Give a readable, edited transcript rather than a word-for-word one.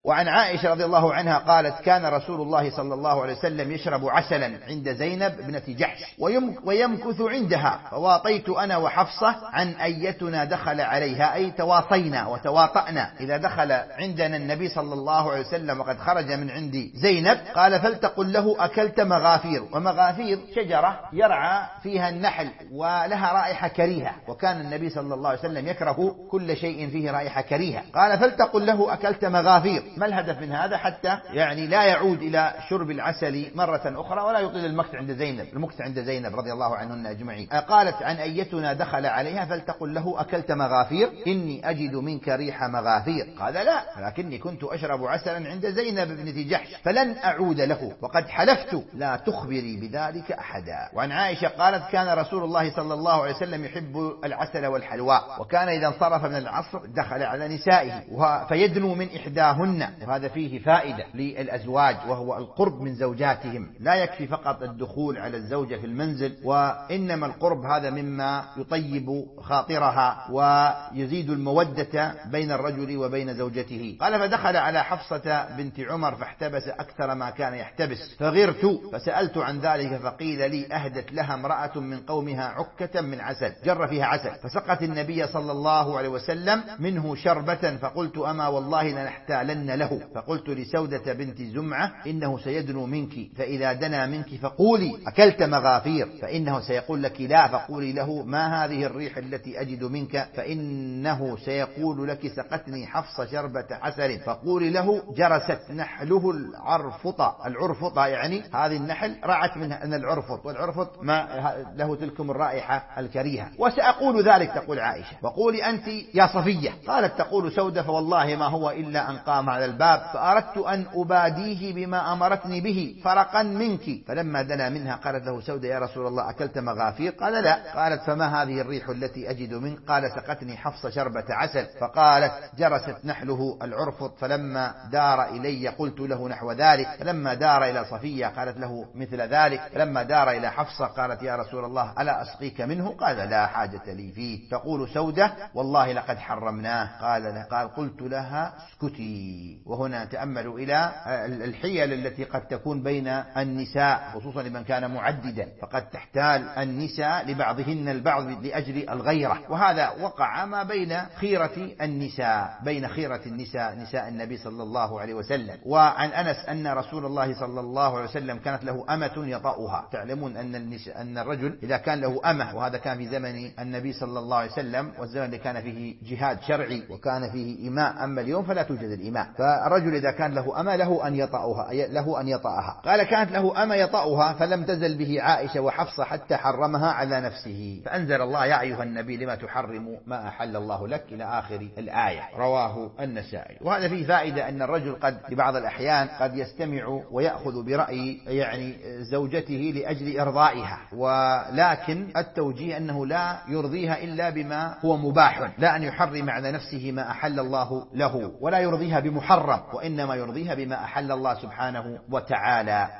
وعن عائشة رضي الله عنها قالت كان رسول الله صلى الله عليه وسلم يشرب عسلا عند زينب ابنة جحش ويمكث عندها، فواطيت أنا وحفصة عن أيتنا دخل عليها، أي تواطينا وتواطأنا إذا دخل عندنا النبي صلى الله عليه وسلم وقد خرج من عند زينب. قال فلتقل له أكلت مغافير، ومغافير شجرة يرعى فيها النحل ولها رائحة كريهة، وكان النبي صلى الله عليه وسلم يكره كل شيء فيه رائحة كريهة. قال فلتقل له أكلت مغافير. ما الهدف من هذا؟ حتى يعني لا يعود إلى شرب العسل مرة أخرى ولا يطيل المكث عند زينب رضي الله عنهن أجمعين. قالت عن أيتنا دخل عليها فلتقل له أكلت مغافير إني أجد منك ريح مغافير. قال لا، لكني كنت أشرب عسلا عند زينب بنت جحش فلن أعود له، وقد حلفت لا تخبري بذلك أحدا. وعن عائشة قالت كان رسول الله صلى الله عليه وسلم يحب العسل والحلواء، وكان إذا انصرف من العصر دخل على نسائه فيدنو من إحداهن، وهذا فيه فائدة للأزواج وهو القرب من زوجاتهم، لا يكفي فقط الدخول على الزوجة في المنزل، وإنما القرب هذا مما يطيب خاطرها ويزيد المودة بين الرجل وبين زوجته. قال فدخل على حفصة بنت عمر فاحتبس أكثر ما كان يحتبس، فغرت فسألت عن ذلك فقيل لي أهدت لها امرأة من قومها عكة من عسل جر فيها عسل، فسقت النبي صلى الله عليه وسلم منه شربة، فقلت أما والله لنحتالن له، فقلت لسودة بنت زمعة إنه سيدنو منك، فإذا دنا منك فقولي أكلت مغافير، فإنه سيقول لك لا، فقولي له ما هذه الريح التي أجد منك، فإنه سيقول لك سقتني حفصة شربة عسل، فقولي له جرست نحله العرفطة يعني هذه النحل رعت منها أن العرفط، والعرفط ما له تلكم الرائحة الكريهة، وسأقول ذلك تقول عائشة، وقولي أنت يا صفية. قالت تقول سودة فوالله ما هو إلا أن قام على الباب فأردت أن أباديه بما أمرتني به فرقا منك، فلما دنا منها قالت له سودة يا رسول الله أكلت مغافير؟ قال لا. قالت فما هذه الريح التي أجد منك؟ قال سقتني حفصة شربة عسل، فقالت جرست نحله العرفط، فلما دار إلي قلت له نحو ذلك، فلما دار إلى صفية قالت له مثل ذلك، فلما دار إلى حفصة قالت يا رسول الله ألا أسقيك منه؟ قال لا حاجة لي فيه. تقول سودة والله لقد حرمناه. قال قلت لها اسكتي. وهنا تأملوا إلى الحيل التي قد تكون بين النساء خصوصا لمن كان معددا، فقد تحتال النساء لبعضهن البعض لأجل الغيرة، وهذا وقع ما بين خيرة النساء نساء النبي صلى الله عليه وسلم. وعن أنس أن رسول الله صلى الله عليه وسلم كانت له أمة يطأها. تعلمون أن الرجل إذا كان له أمة، وهذا كان في زمن النبي صلى الله عليه وسلم والزمن اللي كان فيه جهاد شرعي وكان فيه إماء، أما اليوم فلا توجد الإماء، فالرجل إذا كان له أمة له أن يطأها. قال كانت له أمة يطأها فلم تزل به عائشة وحفصة حتى حرمها على نفسه، فأنزل الله يا أيها النبي لما تحرم ما أحل الله لك إلى آخر الآية. رواه النسائي. وهذا فيه فائدة أن الرجل قد في بعض الأحيان قد يستمع ويأخذ برأي يعني زوجته لأجل إرضائها، ولكن التوجيه أنه لا يرضيها إلا بما هو مباح، لا أن يحرم على نفسه ما أحل الله له، ولا يرضيها بمحرم، وإنما يرضيها بما أحل الله سبحانه وتعالى.